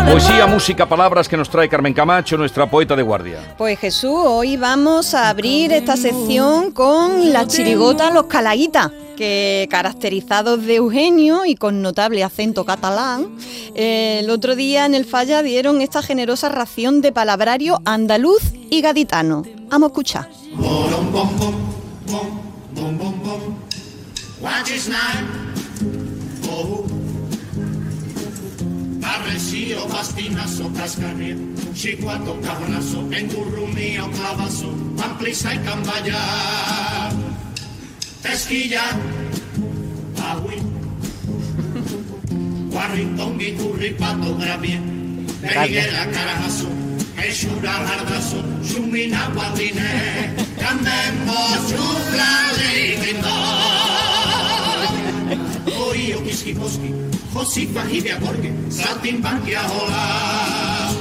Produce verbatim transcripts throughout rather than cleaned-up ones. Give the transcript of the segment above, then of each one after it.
Poesía, música, palabras que nos trae Carmen Camacho, nuestra poeta de guardia. Pues Jesús, hoy vamos a abrir esta sección con la chirigota Los Calaguitas, que caracterizados de Eugenio y con notable acento catalán, eh, el otro día en el Falla dieron esta generosa ración de palabrario andaluz y gaditano. Vamos a escuchar. Arresío, bastinazo, cascarrier, chicuato, cabonazo, engurrumío, clavazo, amplisa y cambaya, tesquilla, agüi, guarrintón y curripato, gravier, periguera, carajazo, eixura, jardazo, xumina, guadine, candembo, xufla, liquindo, oío, quisquiposqui, Josifa, Gibia, Borgue, Saltimbanquia, hola,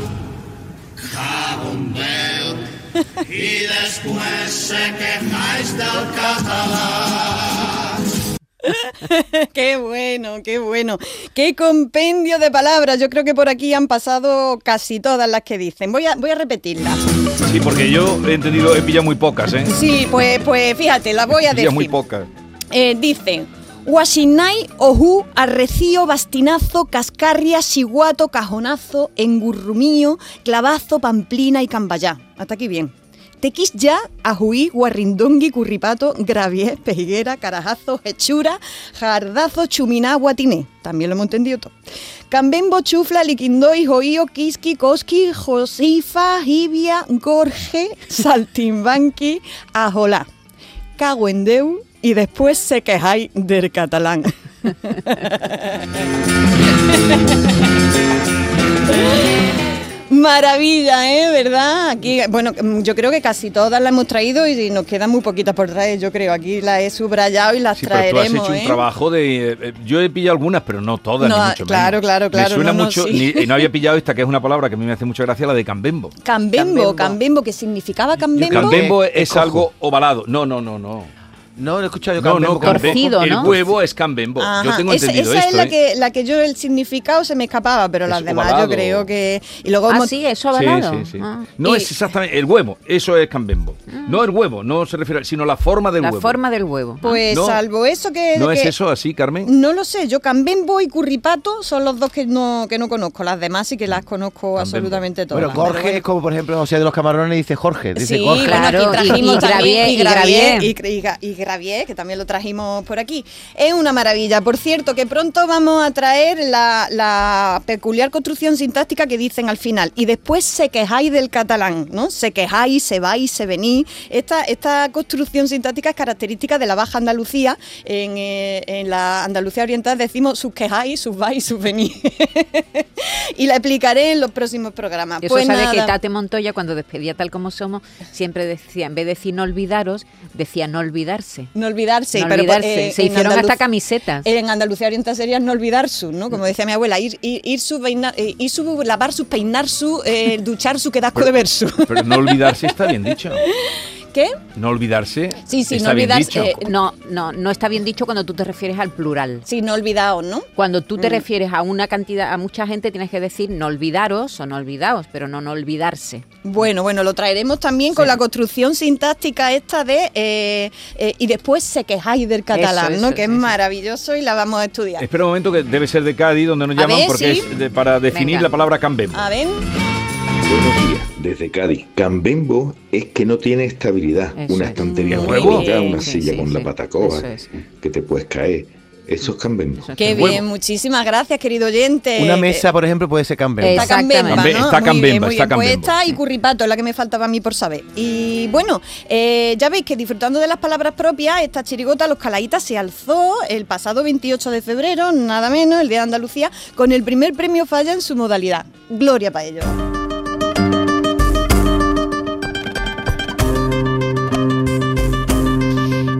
Cabondel, y después se quejáis del catalán. Qué bueno, qué bueno. Qué compendio de palabras. Yo creo que por aquí han pasado casi todas las que dicen. Voy a, voy a repetirlas. Sí, porque yo he entendido, he pillado muy pocas, ¿eh? Sí, pues, pues fíjate, las voy a decir. He muy pocas. Eh, dice... Guasinay, ojú, arrecío, bastinazo, cascarria, siguato, cajonazo, engurrumío, clavazo, pamplina y cambayá. Hasta aquí bien. Tequis ya, ajuí, guarrindongui, curripato, gravier, pejiguera, carajazo, hechura, jardazo, chuminá, guatiné. También lo hemos entendido todo. Cambembo, chufla, liquindoi, joío, quisqui, cosqui, josifa, jibia, gorge, saltimbanqui, ajolá. Cago en Deu. Y después se quejáis del catalán. Maravilla, ¿eh? ¿Verdad? Aquí, bueno, yo creo que casi todas las hemos traído y nos quedan muy poquitas por traer. Yo creo, aquí las he subrayado y las sí, traeremos. Pero tú has hecho ¿eh? un trabajo de... Eh, yo he pillado algunas, pero no todas, no, ni mucho claro, menos. Claro, claro, Me suena no, no, mucho, sí. ni, y no había pillado esta, que es una palabra que a mí me hace mucha gracia, la de cambembo. Cambembo, cambembo, cambembo ¿qué significaba cambembo? Cambembo es, es algo ovalado. No, no, no, no. No, lo he escuchado yo. No, no, torcido, el ¿no? huevo es cambembo. Ajá. Yo tengo esa, entendido esa esto. es la, ¿eh? que, la que yo el significado se me escapaba, pero Es las demás ovalado. yo creo que... Y luego Ah, hemos... sí, eso avalado. Sí, sí, sí. Ah. No Y- es exactamente el huevo, eso es cambembo. Mm. No el huevo, no se refiere, sino la forma del La huevo. forma del huevo. Pues No. salvo eso que... ¿No es que- eso así, Carmen? No lo sé, yo cambembo y curripato son los dos que no, que no conozco. Las demás sí que las conozco Cambembo. absolutamente todas. Bueno, Jorge Pero es como, por ejemplo, José de los Camarones dice Jorge. Dice Sí, Jorge. bueno, Claro, aquí trajimos y- y también Gravier, y y Gravier, Gravier. y, y Gra- y Gravier, que también lo trajimos por aquí. Es una maravilla. Por cierto, que pronto vamos a traer la, la peculiar construcción sintáctica que dicen al final. Y después se quejáis del catalán, ¿no? Se quejáis, se vais, se venís. Esta, esta construcción sintáctica es característica de la Baja Andalucía. En, eh, en la Andalucía Oriental decimos sus quejáis, sus vais, sus venís. Y la explicaré en los próximos programas. Eso Pues sabe nada. que Tate Montoya, cuando despedía Tal Como Somos, siempre decía, en vez de decir no olvidaros, decía no olvidarse. No olvidarse. No pero, olvidarse. eh, Se en hicieron Andaluz- hasta camisetas. En Andalucía Oriental sería no olvidar su, ¿no? Como decía mi abuela, ir, ir, ir su, peinar, eh, ir su, lavar su, peinar su, eh, duchar su, quedasco de ver su. Pero no olvidarse está bien dicho. ¿Qué? No olvidarse Sí, sí, está no bien olvidarse, dicho. eh, No, no, no está bien dicho cuando tú te refieres al plural. Sí, no olvidaos, ¿no? Cuando tú te Mm. refieres a una cantidad, a mucha gente, tienes que decir no olvidaros o no olvidaos, pero no no olvidarse. Bueno, bueno, lo traeremos también con la construcción sintáctica esta de eh, eh, y después se quejáis del catalán, Eso, ¿no? eso, Que es eso. maravilloso y la vamos a estudiar. Espera un momento, que debe ser de Cádiz, donde nos A llaman, ver, porque sí. es de- para definir Venga. la palabra cambembo. A ver. Buenos días, desde Cádiz. Cambembo es que no tiene estabilidad. Eso una es. estantería Muy muy bien. alta, una Sí, silla sí, con sí. la pata coja, Eso es. que te puedes caer. Eso es Cambembo. Eso es Qué Huevo. bien, muchísimas gracias, querido oyente. Una Eh, mesa, por ejemplo, puede ser Cambembo. Está Exactamente. Cambemba, ¿no? Está Muy Cambemba, bien, muy está bien. Pues Cambembo. esta y curripato es la que me faltaba a mí por saber. Y bueno, eh, ya veis que disfrutando de las palabras propias, esta chirigota Los Calaguitas se alzó el pasado veintiocho de febrero, nada menos, el Día de Andalucía, con el primer premio Falla en su modalidad. Gloria para ellos.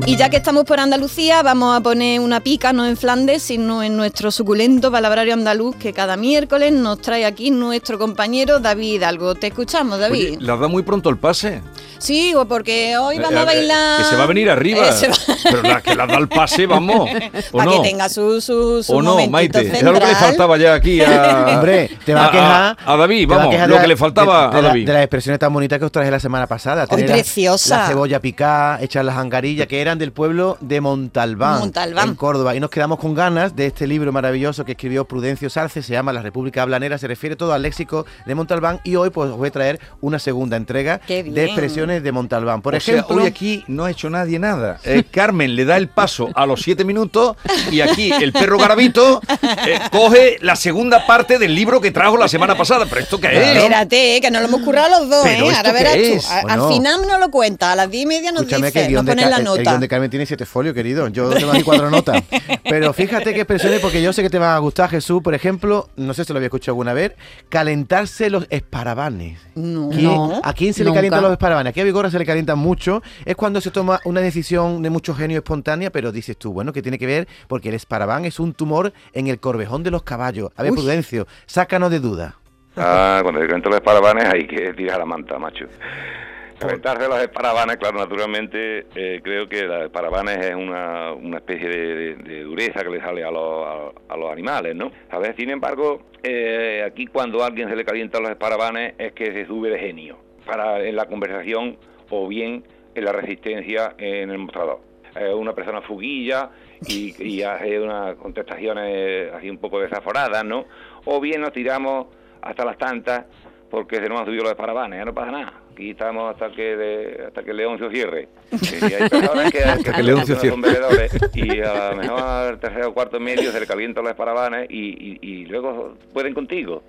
Y ya que estamos por Andalucía, vamos a poner una pica, no en Flandes, sino en nuestro suculento palabrario andaluz que cada miércoles nos trae aquí nuestro compañero David Hidalgo. Te escuchamos, David. Oye, ¿le da muy pronto el pase? Sí, porque hoy vamos Eh, a eh, bailar... Que se va a venir arriba. Eh, se va- Pero la que la da el pase, vamos. ¿O Para no? que tenga su, su, su ¿O no, momentito Maite? Es central. lo que le faltaba ya aquí a... Hombre, te va a quejar... A, a David, te va a vamos, quejar lo de que la- le faltaba de, de a la- David. de las expresiones tan bonitas que os traje la semana pasada. ¡Ay, Tener la- preciosa! La cebolla picada, echar las angarillas, que eran del pueblo de Montalbán, Montalbán. en Córdoba. Y nos quedamos con ganas de este libro maravilloso que escribió Prudencio Salce, se llama La República Hablanera, se refiere todo al léxico de Montalbán. Y hoy pues os voy a traer una segunda entrega ¡Qué bien! de expresiones de Montalbán. Por O sea, ejemplo... hoy aquí no ha hecho nadie nada. Eh, Carmen le da el paso a los siete minutos y aquí el perro Garabito eh, coge la segunda parte del libro que trajo la semana pasada. ¿Pero esto qué es? Espérate, eh, que nos lo hemos currado los dos, ¿Pero ¿eh? esto Ahora verás qué tú. es? A- ¿O al no? final nos lo cuenta, a las diez y media nos Escúchame que el dice, nos guión, de, pone Ca- la el- el nota. guión de Carmen tiene siete folios, querido. Yo tengo aquí cuatro notas. Pero fíjate qué expresiones, porque yo sé que te van a gustar, Jesús. Por ejemplo, no sé si lo había escuchado alguna vez, calentarse los esparabanes. No. ¿Quién- No, ¿A quién se le nunca. calientan los esparabanes? Aquí a Vigorra se le calientan mucho. Es cuando se toma una decisión de mucho genio espontánea, pero dices tú, bueno, ¿qué tiene que ver? Porque el esparabán es un tumor en el corvejón de los caballos. A ver, Uy. Prudencio, sácanos de duda. Ah, cuando se cuentan los esparabanes hay que tirar la manta, macho. Calentarse los esparabanes, claro, naturalmente, eh, creo que los esparabanes es una, una especie de, de- de dureza que le sale a los, a, a los animales, ¿no? ¿Sabes? Sin embargo, eh, aquí cuando a alguien se le calientan los esparabanes es que se sube de genio para en la conversación o bien en la resistencia en el mostrador. Eh, una persona fuguilla y, y hace unas contestaciones así un poco desaforadas, ¿no? O bien nos tiramos hasta las tantas porque se nos han subido los esparabanes, ya no pasa nada. Aquí estamos hasta que de- hasta que el Leoncio cierre. Y hay personas que, que, que el Leoncio son cierre. vendedores y a lo mejor al tercero o cuarto medio se le calientan los esparabanes y, y, y luego pueden contigo.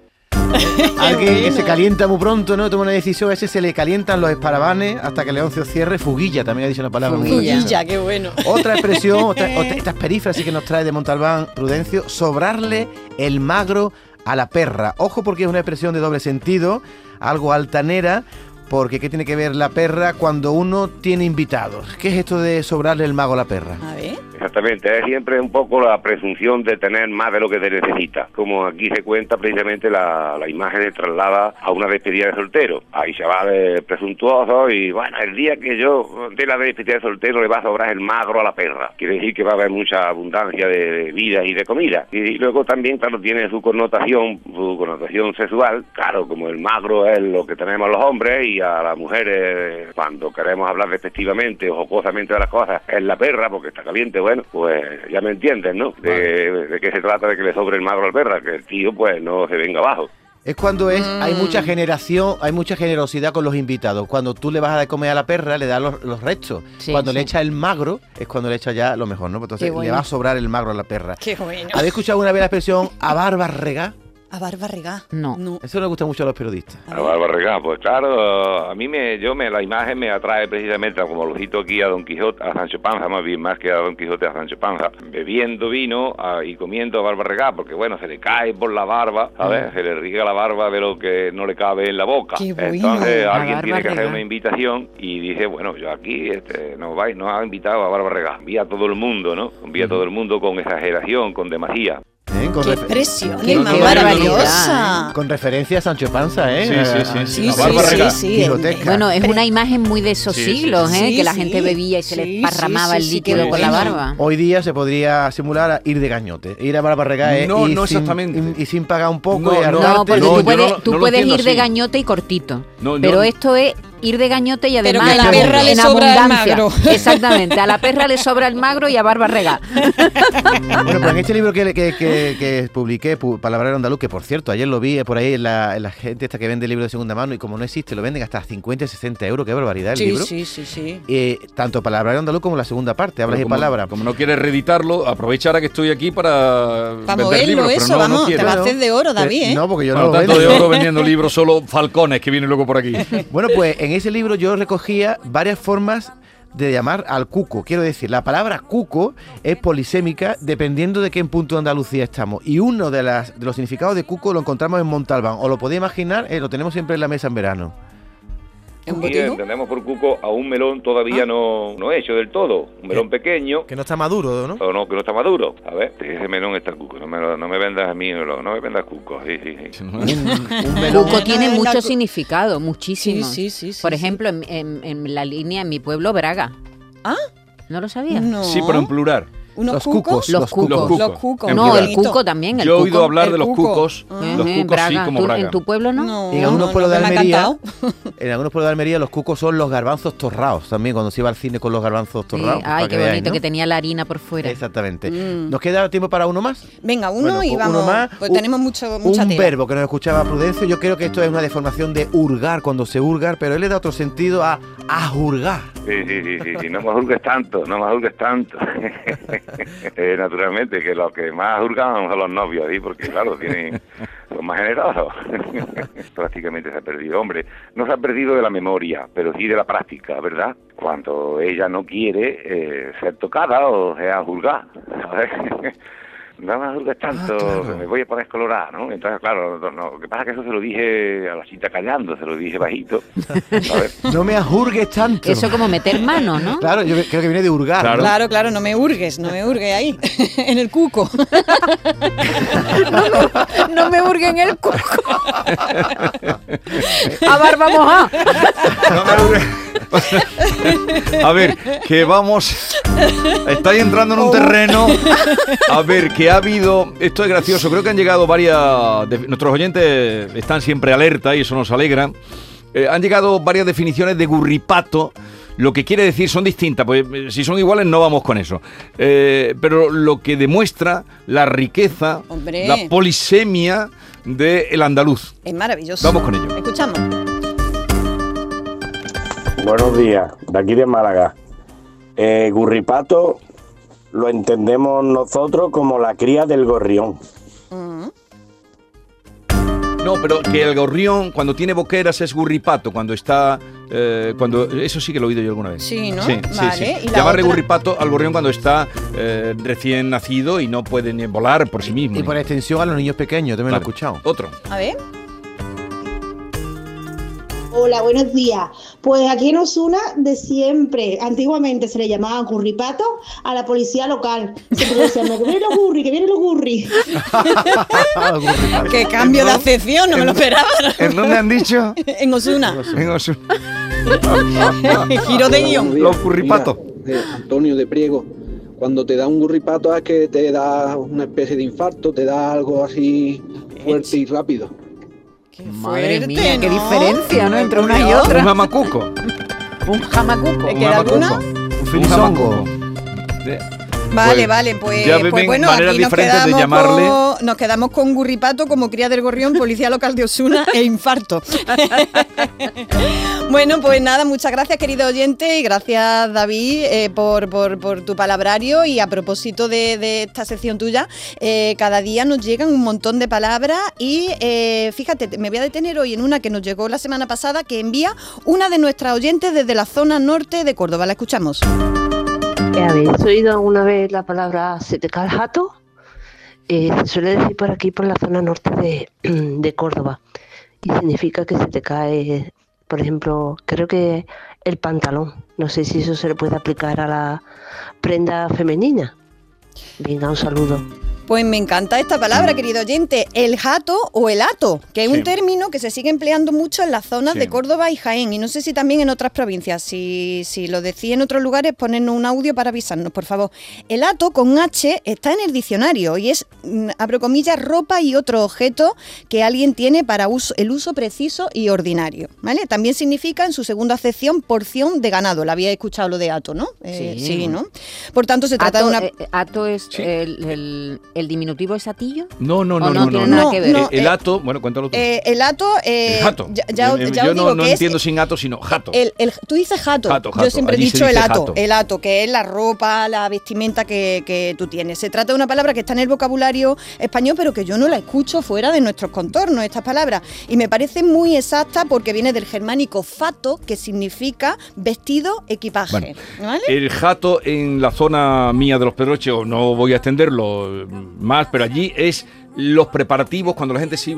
Alguien que se calienta muy pronto, ¿no? Toma una decisión, a ese se le calientan los esparabanes hasta que Leoncio cierre. Fuguilla, también ha dicho una palabra muy bonita. Fuguilla, qué bueno. Otra expresión, otra, otra- estas perífrasis que nos trae de Montalbán, Prudencio, sobrarle el magro a la perra. Ojo porque es una expresión de doble sentido, algo altanera, porque ¿qué tiene que ver la perra cuando uno tiene invitados? ¿Qué es esto de sobrarle el mago a la perra? A ver. Exactamente, es siempre un poco la presunción de tener más de lo que se necesita. Como aquí se cuenta precisamente la, la imagen se traslada a una despedida de soltero. Hay chavales presuntuosos y bueno, el día que yo dé la despedida de soltero le va a sobrar el magro a la perra. Quiere decir que va a haber mucha abundancia de, de vida y de comida. Y luego también, claro, tiene su connotación, su connotación sexual. Claro, como el magro es lo que tenemos los hombres y a las mujeres, cuando queremos hablar despectivamente o jocosamente de las cosas, es la perra porque está caliente. Bueno, pues ya me entienden, ¿no? De, de qué se trata, de que le sobre el magro al perra, que el tío pues no se venga abajo. Es cuando es, hay mucha generación, hay mucha generosidad con los invitados. Cuando tú le vas a dar de comer a la perra, le das los, los restos. Sí, cuando le sí. echas el magro, es cuando le echas ya lo mejor, ¿no? Pues entonces Qué bueno. le va a sobrar el magro a la perra. Qué bueno. ¿Habéis escuchado alguna vez la expresión a barba regá? A barba regá. No. No. Eso le gusta mucho a los periodistas. A Barba Regá, pues claro, a mí me, yo me, la imagen me atrae precisamente, como lo cito aquí a Don Quijote, a Sancho Panza, más bien más que a Don Quijote, a Sancho Panza, bebiendo vino ah, y comiendo a Barba Regá, porque bueno, se le cae por la barba, ¿sabes? Se le riega la barba de lo que no le cabe en la boca. Qué bueno. Entonces La alguien Barba tiene que hacer Regá. una invitación y dice, bueno, yo aquí este, nos, vais, nos ha invitado a Barba Regá, envía a todo el mundo, ¿no? Envía a todo el mundo con exageración, con demasía. ¿Eh? Con, Qué refer- expresión, Qué- más qué maravillosa. con referencia a Sancho Panza, ¿eh? Sí, sí, sí, A- sí. Sí, La sí, barba sí, regá. sí. Quijotesca. Bueno, es una imagen muy de esos Sí, sí, siglos, sí. ¿eh? Sí, que la sí. gente bebía y se Sí, le parramaba sí, el sí, sí, líquido qué por la bueno. barba. Hoy día se podría simular a ir de gañote. Ir a barba regá es No, ir no sin- exactamente. y sin pagar un poco No, y no. hartarte. No, porque No, tú yo puedes, no- tú no lo puedes entiendo ir de así. gañote y cortito. No, yo- pero esto es ir de gañote y Pero además que a la en, perra le en sobra el abundancia. magro. Exactamente, a la perra le sobra el magro y a barba regá. Bueno, pues en este libro que, que, que, que publiqué, pu- Palabrero Andaluz, que por cierto, ayer lo vi por ahí en la, en la gente esta que vende libros de segunda mano y como no existe, lo venden hasta cincuenta y sesenta euros, qué barbaridad el Sí, libro. sí, sí, sí. Eh, tanto Palabrero Andaluz como la segunda parte, hablas Pero y como, palabra. como no quieres reeditarlo, aprovecha ahora que estoy aquí para Para vender moverlo libros, pero eso, no, no vamos, te quiero. va a hacer de oro, David, ¿eh? No, porque yo Bueno, no lo tanto de vendo. oro vendiendo libros, solo falcones que vienen luego por aquí. Bueno, pues en ese libro yo recogía varias formas de llamar al cuco. Quiero decir, la palabra cuco es polisémica dependiendo de qué punto de Andalucía estamos. Y uno de, las, de los significados de cuco lo encontramos en Montalbán. ¿Os lo podéis imaginar? Eh, lo tenemos siempre en la mesa en verano. ¿Un Aquí botijo? entendemos por cuco a un melón todavía Ah. no, no hecho del todo. Un melón Eh, pequeño. Que no está maduro, ¿no? O no, que no está maduro. A ver, ese melón está el cuco. No me, lo- no me vendas a mí, no, no me vendas cuco. Sí, sí, sí. Un, un melón. Cuco tiene No, mucho la cu- significado, muchísimo. Sí, sí, sí, sí, Por sí. ejemplo, en, en- en la línea, en mi pueblo, Braga. ¿Ah? ¿No lo sabías? No. Sí, pero en plural. ¿Unos Los cucos? cucos. Los Los cucos. Los cucos. Los cucos. en No, plural. el cuco también. El Yo he cuco. oído hablar el de los cuco. cucos. Ah. Los Ujú, cucos Braga. sí, como ¿Tú- Braga. ¿En tu pueblo no? No, En algunos no, pueblos no, de me ha Almería, encantado. en algunos pueblos de Almería los cucos son los garbanzos torrados también, cuando se iba al cine con los garbanzos Sí, torrados. ay, para qué que veáis, bonito, ¿no? que tenía la harina por fuera. Exactamente. Mm. ¿Nos queda tiempo para uno más? Venga, uno Bueno, y pues vamos. uno más. Pues Un- tenemos mucho, mucha Un tela. verbo que nos escuchaba Prudencio, yo creo que esto es una deformación de hurgar cuando se hurgar, pero él le da otro sentido a, a hurgar. Sí, sí, sí, sí, sí, no me juzgues tanto, no me juzgues tanto. Eh, naturalmente, que los que más juzgan son los novios, ¿sí? Porque claro, tienen, son más generosos. Prácticamente se ha perdido. Hombre, no se ha perdido de la memoria, pero sí de la práctica, ¿verdad? Cuando ella no quiere eh, ser tocada o sea juzgada, ¿sabes? No me juzgues tanto, Ah, claro. que me voy a poner colorada, ¿no? Entonces, claro, no, no, lo que pasa es que eso se lo dije a la cita callando, se lo dije bajito, ¿sabes? No me ajurgues tanto. Eso como meter mano, ¿no? Claro, yo creo que viene de hurgar. Claro. ¿no? Claro, claro, no me hurgues, no me hurgues ahí, en el cuco. No me hurguen el cuco. A barba mojá. No me aburre. A ver, que vamos. Estáis entrando en un terreno. A ver, que ha habido. Esto es gracioso. Creo que han llegado varias. de- Nuestros oyentes están siempre alerta y eso nos alegra. Eh, han llegado varias definiciones de gurripato. Lo que quiere decir son distintas, pues eh, si son iguales no vamos con eso. Eh, pero lo que demuestra la riqueza, Hombre. la polisemia del andaluz. Es maravilloso. Vamos con ello. Escuchamos. Buenos días, de aquí de Málaga. Eh, gurripato lo entendemos nosotros como la cría del gorrión. Mm. No, pero que el gorrión cuando tiene boqueras es gurripato, cuando está... eh, cuando Eso sí que lo he oído yo alguna vez. Sí, ¿no? Sí, sí, Vale, sí. ¿y la Llamarle otra? gurripato al gorrión cuando está eh, recién nacido y no puede ni volar por sí mismo. Y por extensión a los niños pequeños, también Vale. lo he escuchado. Otro. A ver. Hola, buenos días. Pues aquí en Osuna, de siempre, antiguamente se le llamaba gurripato a la policía local. Siempre decían, que vienen los gurri, que vienen los gurri. Qué cambio de acepción, no me lo esperaba. ¿En dónde han dicho? En Osuna. En Osu- Giro de guión. Los gurripatos. Mira, eh, Antonio de Priego, cuando te da un gurripato es que te da una especie de infarto, te da algo así fuerte y rápido. Qué Madre fuerte, mía, qué ¿no? diferencia, ¿no? Entre una y Dios. otra. Un jamacuco. Un jamacuco. ¿Te Un queda alguna? jamacuco. Un Un filizongo. jamacuco. De- Vale, Pues, vale, pues, ya pues ven bueno, maneras aquí nos diferentes de quedamos, llamarle. con, nos quedamos con Gurripato como cría del gorrión, policía local de Osuna e infarto. Bueno, pues nada, muchas gracias querido oyente y gracias David eh, por, por, por tu palabrario y a propósito de, de esta sección tuya, eh, cada día nos llegan un montón de palabras y eh, fíjate, me voy a detener hoy en una que nos llegó la semana pasada que envía una de nuestras oyentes desde la zona norte de Córdoba. La escuchamos. ¿Habéis oído alguna vez la palabra se te cae el jato? Eh, se suele decir por aquí, por la zona norte de, de Córdoba. Y significa que se te cae, por ejemplo, creo que el pantalón. No sé si eso se le puede aplicar a la prenda femenina. Venga, un saludo. Pues me encanta esta palabra, querido oyente, el jato o el hato, que es Sí. un término que se sigue empleando mucho en las zonas Sí. de Córdoba y Jaén, y no sé si también en otras provincias. Si, si lo decís en otros lugares, ponednos un audio para avisarnos, por favor. El hato con H está en el diccionario y es, mm, abro comillas, ropa y otro objeto que alguien tiene para uso, el uso preciso y ordinario, ¿vale? También significa, en su segunda acepción, porción de ganado. La había escuchado lo de hato, ¿no? Eh, Sí. sí, ¿no? Por tanto, se trata Ato, de una... eh, ato es Sí. el, el, el diminutivo es atillo. No, no, ¿O no, no no, tiene no, nada no. que ver? No, el eh, hato, bueno, cuéntalo tú. Eh, el hato... eh, el jato. Ya, ya, Eh, ya yo os no, digo no que entiendo es... sin hato, sino jato. El, el- tú dices jato. Jato, Yo jato. siempre he Allí se dicho el dice hato. jato. El hato, que es la ropa, la vestimenta que, que tú tienes. Se trata de una palabra que está en el vocabulario español, pero que yo no la escucho fuera de nuestros contornos, estas palabras. Y me parece muy exacta porque viene del germánico fato, que significa vestido, equipaje. Bueno, ¿vale? El jato en la zona mía de los Pedroches, no voy a extenderlo más, pero allí es los preparativos cuando la gente se iba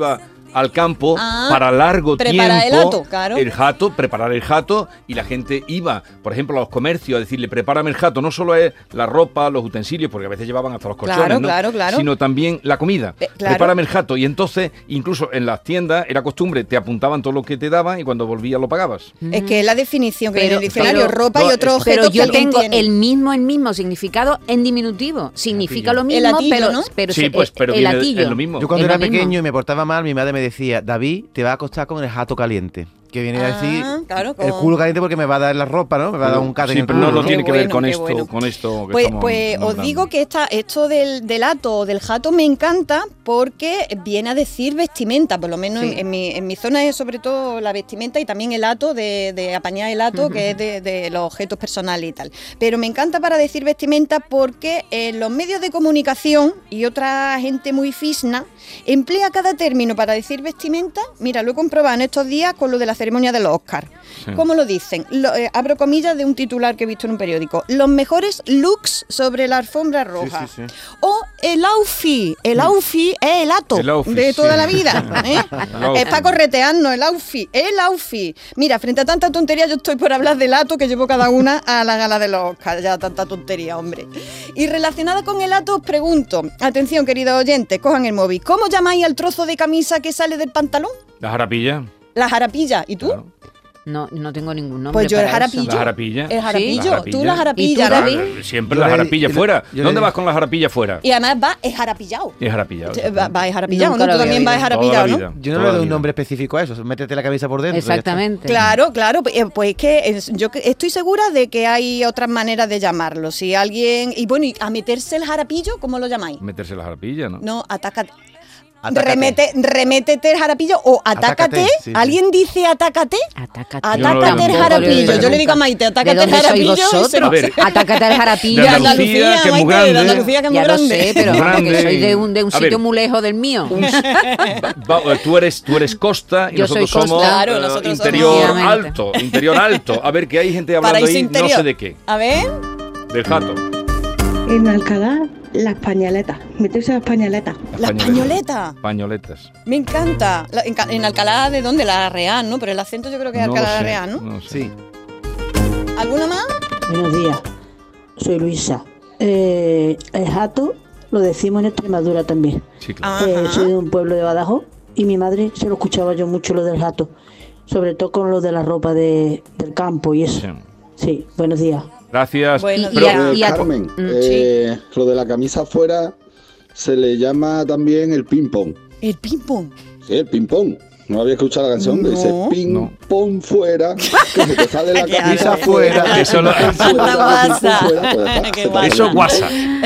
al campo Ah, para largo preparar tiempo. el hato, claro. El jato, preparar el jato, y la gente iba, por ejemplo, a los comercios a decirle, prepárame el jato. No solo es la ropa, los utensilios, porque a veces llevaban hasta los colchones, Claro, ¿no? claro, claro. Sino también la comida. Pe- claro. Prepárame el jato. Y entonces, incluso en las tiendas, era costumbre, te apuntaban todo lo que te daban y cuando volvías lo pagabas. Es que es la definición que Pero- en el diccionario, pero- ropa no, y otros es- objetos Pero que yo alguien tengo tiene. el mismo, el mismo significado en diminutivo. Significa lo El mismo, latillo, pero, ¿no? pero Sí, se- pues, pero el viene- latillo. es lo mismo. Yo cuando Es era lo mismo. pequeño y me portaba mal, mi madre me decía, David, te va a acostar con el jato caliente. Que viene a decir Ah, claro, el con- culo caliente porque me va a dar la ropa, ¿no? Me va a dar un cate en Sí, el pero no, culo, no tiene Qué que ver bueno, con qué esto, bueno. con esto que Pues, estamos pues os nombrando. digo que esta, esto del, del hato o del jato me encanta porque viene a decir vestimenta, por lo menos Sí. en, en mi, en mi zona es sobre todo la vestimenta y también el hato de, de apañar el hato, que es de, de los objetos personales y tal. Pero me encanta para decir vestimenta porque en los medios de comunicación y otra gente muy fisna emplea cada término para decir vestimenta. Mira, lo he comprobado en estos días con lo de la ceremonia de los Oscars. Sí. ¿Cómo lo dicen? Lo, eh, abro comillas de un titular que he visto en un periódico. Los mejores looks sobre la alfombra roja. sí, sí. O el outfit. El outfit es el hato El outfit, de toda sí. la vida. ¿eh? El outfit. Es para corretearnos, el outfit. El outfit. Mira, frente a tanta tontería, yo estoy por hablar del hato que llevó cada una a la gala de los Oscars. Ya, tanta tontería, hombre. Y relacionada con el hato, os pregunto. Atención, queridos oyentes, cojan el móvil. ¿Cómo llamáis al trozo de camisa que sale del pantalón? La jarapilla. La jarapilla. ¿Y tú? Claro. No, no tengo ningún nombre. Pues yo el para eso. jarapillo. La jarapilla. El jarapillo. Sí. La jarapilla. Tú la jarapilla, ¿Y tú, ¿no? David? Ah, Siempre Yo la le- jarapilla yo le- fuera. yo le- ¿Dónde vas con la jarapilla fuera? Y además va esjarapillado. Es jarapilla. Va, va esjarapillado, Nunca ¿no? lo Tú había también vas oído. esjarapillado, Toda la ¿no? vida. Yo no Toda le la doy un vida. nombre específico a eso, métete la camisa por dentro. ya está. Exactamente. Claro, claro, eh, pues es que es- yo que- estoy segura de que hay otras maneras de llamarlo. Si alguien... Y bueno, ¿y a meterse el jarapillo, cómo lo llamáis? Meterse la jarapilla, ¿no? No, atácate. Atácate. Remete, remétete el jarapillo o atácate. Atácate, sí, sí. ¿Alguien dice atácate? Atácate. Yo no lo Atácate el digo. jarapillo. Yo le digo a nunca. Maite, ¿De atácate el dónde sois jarapillo. y se- vosotros? A ver. Atácate al jarapillo. De De Andalucía, que es muy Maite, grande. de Andalucía, que es muy Ya lo grande. sé, pero Muy vamos, que grande. soy de un, de un A sitio ver. muy lejos del mío. Va- tú eres tú eres costa y Yo soy nosotros somos costa. Claro, eh, nosotros somos- interior Obviamente. alto, interior alto. A ver, que hay gente hablando Paraíso ahí, interior. no sé de qué, A ver. del jato. En Alcalá, las pañaletas. Meterse las pañaletas. Las pañoletas. Pañoletas. Me encanta. La- en, Ca- en Alcalá, ¿de dónde? La Real, ¿no? Pero el acento yo creo que es No lo Alcalá sé, Real, ¿no? no sé. Sí. ¿Alguna más? Buenos días, soy Luisa. Eh, el jato lo decimos en Extremadura también. Sí, claro. Ajá. Eh, soy de un pueblo de Badajoz y mi madre se lo escuchaba yo mucho lo del jato. Sobre todo con lo de la ropa de, del campo y eso. Sí. Sí, buenos días. Gracias. Bueno, Pero- y a- Eh, y a- Carmen, Mm, eh, lo de la camisa afuera se le llama también el ping-pong. El ping-pong. Sí, el ping-pong. ¿No había escuchado la canción? Que dice No. ping-pong fuera, que se te sale la Qué camisa asco. afuera. Eso lo- ping-pong fuera, Anda, guasa. ping-pong fuera, pues ya está, Qué se te guasa. sale Eso la es guasa.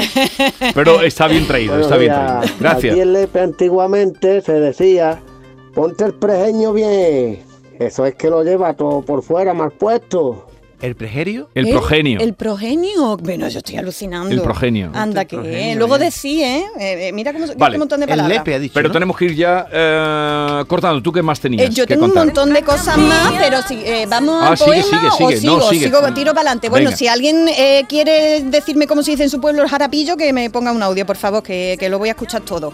Pero está bien traído, está bien traído. Aquí Gracias. en Lepe antiguamente se decía, ponte el prejeño bien. Eso es que lo lleva todo por fuera mal puesto. ¿El pregerio? El ¿Eh? progenio. El progenio. Bueno, yo estoy alucinando. El progenio. Anda El que. progenio, Luego bien. decís, ¿eh? Eh, eh, Mira cómo que Vale. un montón de El palabras. lepe ha dicho, Pero ¿no? tenemos que ir ya eh, cortando. ¿Tú qué más tenías Eh, yo que tengo un contar? montón de cosas más, pero si eh, vamos Ah, al sigue, poema sigue, o sigue. sigo, No, sigue. sigo, tiro para adelante. Bueno, Venga. si alguien eh, quiere decirme cómo se dice en su pueblo el jarapillo, que me ponga un audio, por favor, que, que lo voy a escuchar todo.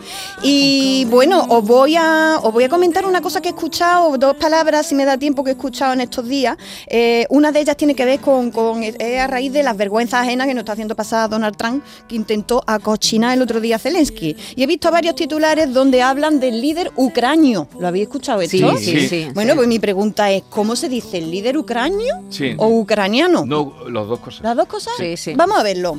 Y bueno, os voy a os voy a comentar una cosa que he escuchado, dos palabras, si me da tiempo, que he escuchado en estos días. Eh, una de ellas tiene que ver con, con es a raíz de las vergüenzas ajenas que nos está haciendo pasar Donald Trump, que intentó acochinar el otro día a Zelensky. Y he visto varios titulares donde hablan del líder ucranio. ¿Lo habéis escuchado esto? Sí, sí, sí. Bueno, sí. pues mi pregunta es, ¿cómo se dice? ¿El líder ucranio Sí. o ucraniano? No, las dos cosas. ¿Las dos cosas? Sí, sí. Vamos a verlo.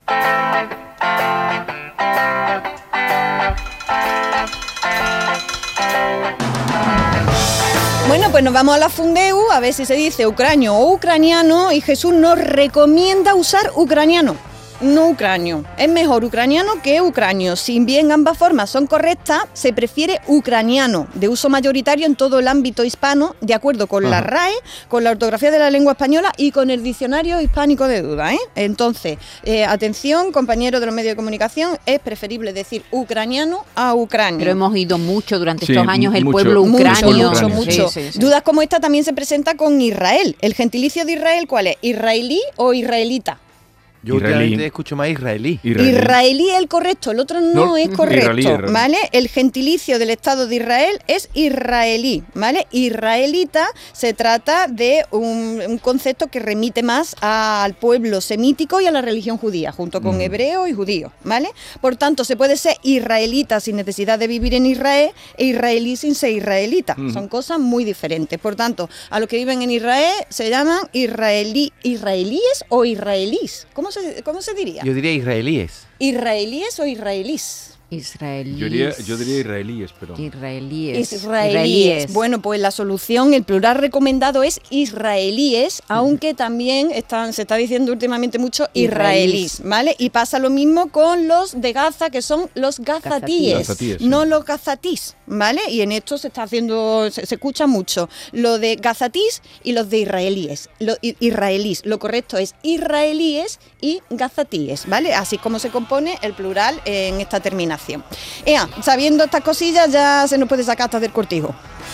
Bueno, pues nos vamos a la Fundeu a ver si se dice ucranio o ucraniano y Jesús nos recomienda usar ucraniano. No ucranio. Es mejor ucraniano que ucranio. Si bien ambas formas son correctas, se prefiere ucraniano, de uso mayoritario en todo el ámbito hispano, de acuerdo con la Ajá. R A E, con la ortografía de la lengua española y con el diccionario hispánico de duda, ¿eh? Entonces, eh, atención, compañeros de los medios de comunicación, es preferible decir ucraniano a ucranio. Pero hemos oído mucho durante Sí, estos años el mucho. pueblo Mucho, ucranio. mucho, Ucranio, mucho. Sí, sí, sí. Dudas como esta también se presenta con Israel. ¿El gentilicio de Israel cuál es? ¿Israelí o israelita? Yo últimamente escucho más israelí. Israelí. Israelí es el correcto, el otro no, no es correcto, israelí, israelí. ¿Vale? El gentilicio del Estado de Israel es israelí, ¿vale? Israelita se trata de un, un concepto que remite más al pueblo semítico y a la religión judía, junto con mm. hebreo y judío, ¿vale? Por tanto, se puede ser israelita sin necesidad de vivir en Israel e israelí sin ser israelita. Mm. Son cosas muy diferentes. Por tanto, a los que viven en Israel se llaman israelí, israelíes o israelís. ¿Cómo se ¿Cómo se diría? Yo diría israelíes. ¿Israelíes o israelís? Israelíes. Yo diría, yo diría israelíes, pero... Israelíes. Israelíes. Israelíes. Bueno, pues la solución, el plural recomendado es israelíes, aunque también están, se está diciendo últimamente mucho israelíes, ¿vale? Y pasa lo mismo con los de Gaza, que son los gazatíes, gazatíes no sí. los gazatís, ¿vale? Y en esto se está haciendo, se, se escucha mucho lo de gazatís y los de israelíes. Lo, israelíes. Lo correcto es israelíes y gazatíes, ¿vale? Así como se compone el plural en esta terminación. Ea, sabiendo estas cosillas ya se nos puede sacar hasta del cortijo.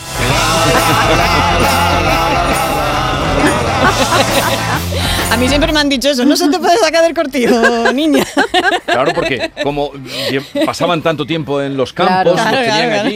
A mí siempre me han dicho eso, no se te puede sacar del cortijo, niña. Claro, porque como pasaban tanto tiempo en los campos, claro, los tenían claro, allí.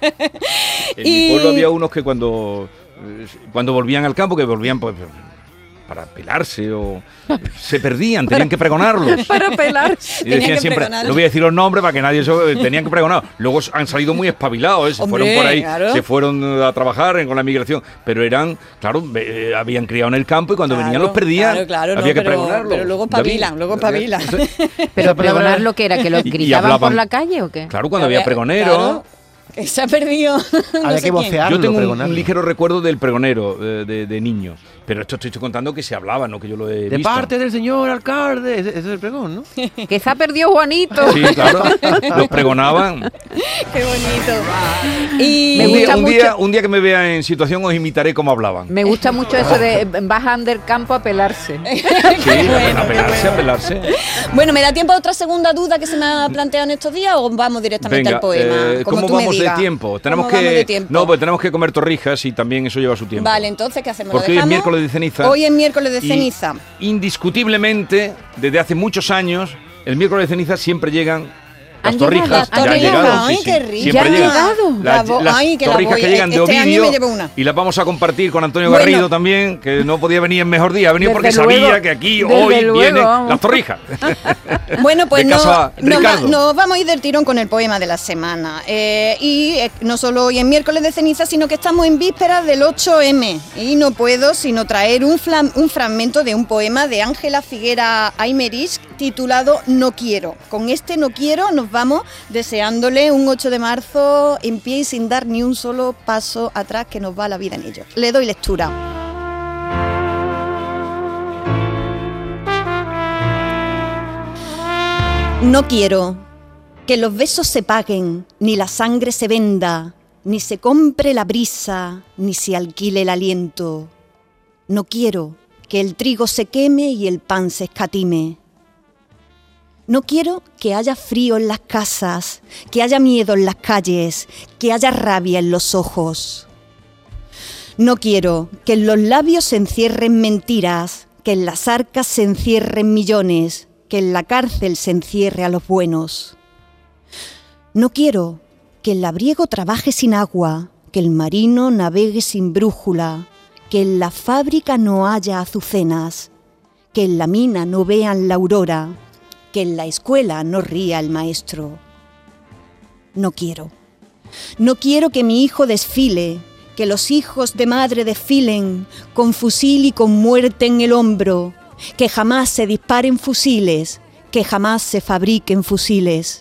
En y... mi pueblo había unos que cuando, cuando volvían al campo, que volvían pues para pelarse o se perdían, tenían que pregonarlos. Para pelarse. Y decían siempre, no voy a decir los nombres para que nadie eso, tenían que pregonar. Luego han salido muy espabilados, ¿eh? se Hombre, fueron por ahí, claro. se fueron a trabajar con la migración, pero eran, claro, eh, habían criado en el campo y cuando claro, venían los perdían, claro, claro, había no, que pero, pregonarlos. Pero luego pabilan, luego pabilan. Pero pregonar lo que era, que los gritaban por la calle o qué? Claro, cuando había pregonero. Claro. Se ha perdido. No Había sé que vocearlo. Yo tengo un, un ligero recuerdo del pregonero de, de, de niño. Pero esto estoy contando que se hablaba, no que yo lo he de visto. De parte del señor alcalde. Ese, ese es el pregón, ¿no? Que se ha perdido Juanito. Sí, claro. Los pregonaban. Qué bonito. Y me un, día, un, día, un día que me vea en situación os imitaré cómo hablaban. Me gusta mucho eso de bajan del campo a pelarse. Sí, bueno, a pelarse, a pelarse. Bueno, ¿me da tiempo a otra segunda duda que se me ha planteado en estos días o vamos directamente Venga, al poema? Eh, ¿Cómo como vamos de tiempo? Tenemos que de tiempo? No, pues tenemos que comer torrijas y también eso lleva su tiempo. Vale, entonces ¿qué hacemos? Porque hoy es miércoles de ceniza. Hoy es miércoles de ceniza. Indiscutiblemente, desde hace muchos años, el miércoles de ceniza siempre llegan las torrijas. Las torrijas. Ya han llegado, ay, sí, qué sí, rico. siempre Ya han llegan. llegado. La, la las ay, que torrijas la que llegan de este Ovidio una. y las vamos a compartir con Antonio Bueno. Garrido también, que no podía venir en mejor día. Ha venido porque luego, sabía que aquí desde hoy luego, vienen vamos. las torrijas. Bueno, pues de no, casa nos, va, Ricardo. nos vamos a ir del tirón con el poema de la semana. Eh, y eh, no solo hoy es miércoles de ceniza, sino que estamos en vísperas del ocho eme. Y no puedo sino traer un, flam, un fragmento de un poema de Ángela Figuera Aymerich titulado No quiero. Con este No quiero nos vamos deseándole un ocho de marzo en pie y sin dar ni un solo paso atrás, que nos va la vida en ello. Le doy lectura. No quiero que los besos se paguen, ni la sangre se venda, ni se compre la brisa, ni se alquile el aliento. No quiero que el trigo se queme y el pan se escatime. No quiero que haya frío en las casas, que haya miedo en las calles, que haya rabia en los ojos. No quiero que en los labios se encierren mentiras, que en las arcas se encierren millones, que en la cárcel se encierre a los buenos. No quiero que el labriego trabaje sin agua, que el marino navegue sin brújula, que en la fábrica no haya azucenas, que en la mina no vean la aurora, que en la escuela no ría el maestro. No quiero. No quiero que mi hijo desfile, que los hijos de madre desfilen con fusil y con muerte en el hombro, que jamás se disparen fusiles, que jamás se fabriquen fusiles.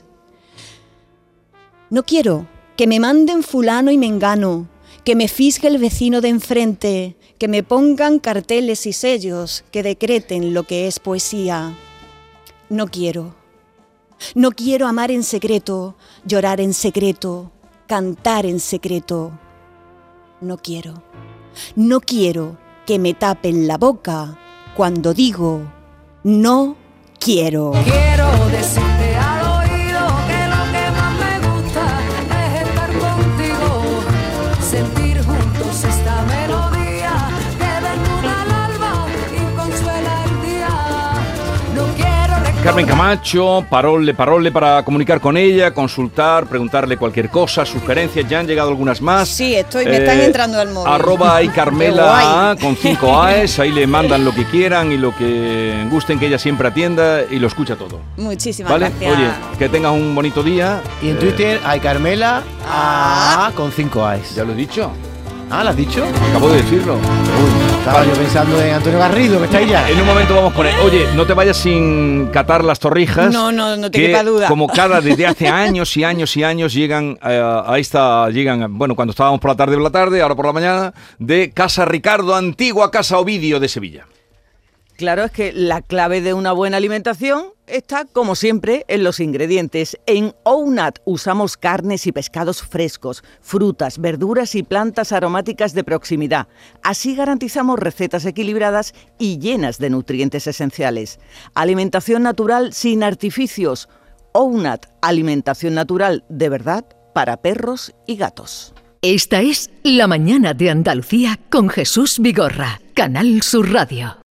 No quiero que me manden fulano y mengano, que me fisgue el vecino de enfrente, que me pongan carteles y sellos que decreten lo que es poesía. No quiero. No quiero amar en secreto, llorar en secreto, cantar en secreto. No quiero. No quiero que me tapen la boca cuando digo no quiero. Quiero decirte al oído que lo que más me gusta es estar contigo, sentir juntos esta melodía que desnuda el alma y consuela el día. No quiero Carmen Camacho, parole, parole para comunicar con ella, consultar, preguntarle cualquier cosa, sugerencias. Ya han llegado algunas más. Sí, estoy, me están entrando al móvil. Arroba y Qué Carmela guay. con cinco A's, ahí le mandan lo que quieran y lo que gusten, que ella siempre atienda y lo escucha todo. Muchísimas ¿Vale? gracias. Oye, que tengas un bonito día. Y en Eh, Twitter hay Carmela A con cinco A's. Ya lo he dicho. Ah, ¿lo has dicho? Acabo de decirlo. Uy, estaba yo pensando en Antonio Garrido, que está ahí ya. En un momento vamos con él. Oye, no te vayas sin catar las torrijas. No, no, no te que quepa duda. Como cada, desde hace años y años y años llegan eh, a esta, llegan, bueno, cuando estábamos por la tarde por la tarde, ahora por la mañana, de Casa Ricardo, antigua Casa Ovidio de Sevilla. Claro, es que la clave de una buena alimentación está, como siempre, en los ingredientes. En OUNAT usamos carnes y pescados frescos, frutas, verduras y plantas aromáticas de proximidad. Así garantizamos recetas equilibradas y llenas de nutrientes esenciales. Alimentación natural sin artificios. OUNAT, alimentación natural de verdad para perros y gatos. Esta es La Mañana de Andalucía con Jesús Vigorra, Canal Sur Radio.